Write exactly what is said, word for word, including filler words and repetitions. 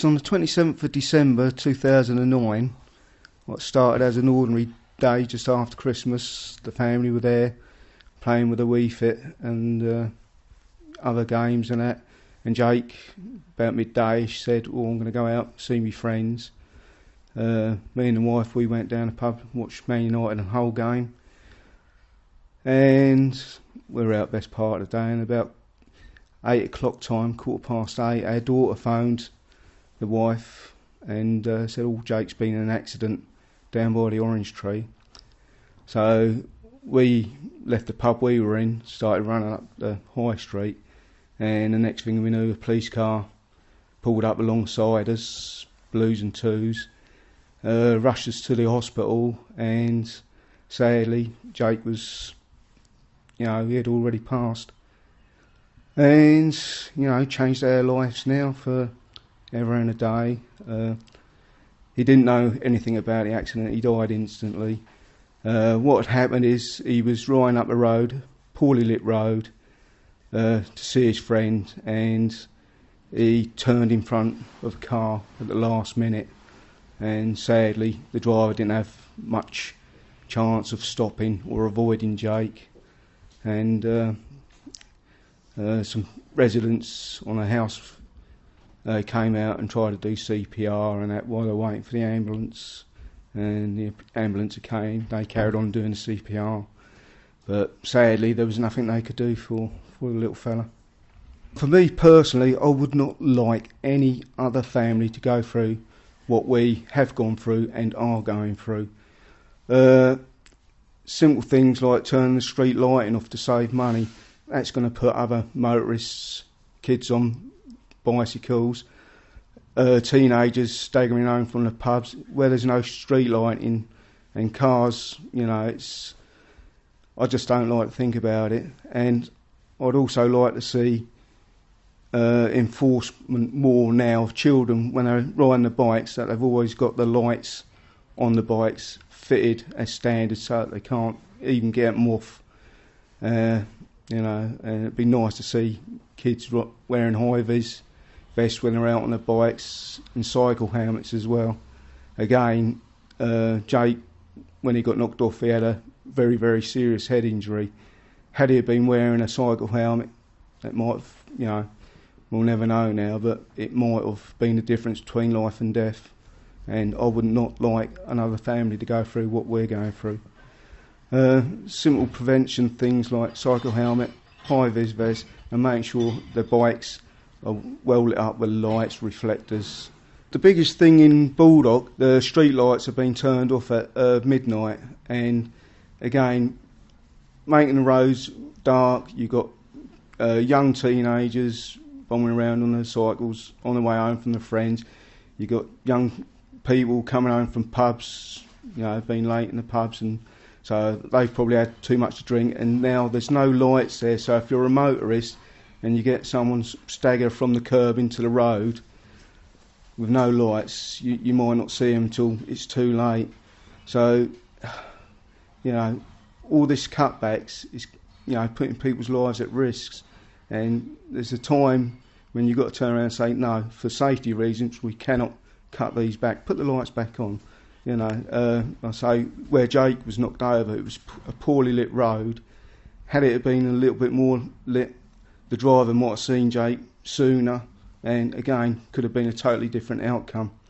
On the twenty-seventh of December two thousand nine, what started as an ordinary day just after Christmas, the family were there playing with the Wii Fit and uh, other games and that. And Jake, about midday, said, "Oh, I'm going to go out see my friends." Uh, me and the wife, we went down the pub, watched Man United and Hull game, and we were out best part of the day. And about eight o'clock time, quarter past eight, our daughter phoned the wife and uh, said, "Oh, Jake's been in an accident down by the orange tree." So we left the pub we were in, started running up the high street, and the next thing we knew, a police car pulled up alongside us, blues and twos, uh, rushed us to the hospital, and sadly Jake was, you know, he had already passed. And, you know, changed our lives now for ever and a day. Uh, he didn't know anything about the accident, he died instantly. Uh, what had happened is he was riding up the road, poorly lit road, uh, to see his friend, and he turned in front of a car at the last minute, and sadly the driver didn't have much chance of stopping or avoiding Jake, and uh, uh, some residents on a house uh, came out and tried to do C P R and that while they were waiting for the ambulance, and the ambulance came. They carried on doing the C P R, but sadly there was nothing they could do for, for the little fella. For me personally, I would not like any other family to go through what we have gone through and are going through. Uh, simple things like turning the street lighting off to save money, that's going to put other motorists, kids on bicycles, uh, teenagers staggering home from the pubs where there's no street lighting, and cars, you know, it's, I just don't like to think about it. And I'd also like to see uh, enforcement more now of children when they're riding the bikes, that they've always got the lights on the bikes fitted as standard so that they can't even get them off. Uh, you know, and it'd be nice to see kids wearing high-vis vests when they're out on the bikes, and cycle helmets as well. Again, uh, Jake, when he got knocked off, he had a very, very serious head injury. Had he been wearing a cycle helmet, it might have, you know, we'll never know now, but it might have been the difference between life and death. And I would not like another family to go through what we're going through. Uh, simple prevention things like cycle helmet, high-vis vest, and making sure the bikes are well lit up with lights, reflectors. The biggest thing in Baldock, the street lights have been turned off at uh, midnight, and again, making the roads dark. You've got uh, young teenagers bombing around on their cycles on their way home from their friends. You've got young people coming home from pubs, you know, been late in the pubs, and so they've probably had too much to drink, and now there's no lights there, so if you're a motorist and you get someone stagger from the curb into the road with no lights, you, you might not see them until it's too late. So, you know, all this cutbacks is, you know, putting people's lives at risk, and there's a time when you've got to turn around and say, no, for safety reasons we cannot cut these back, put the lights back on. You know, uh, I say where Jake was knocked over, it was a poorly lit road. Had it been a little bit more lit, the driver might have seen Jake sooner, and again, could have been a totally different outcome.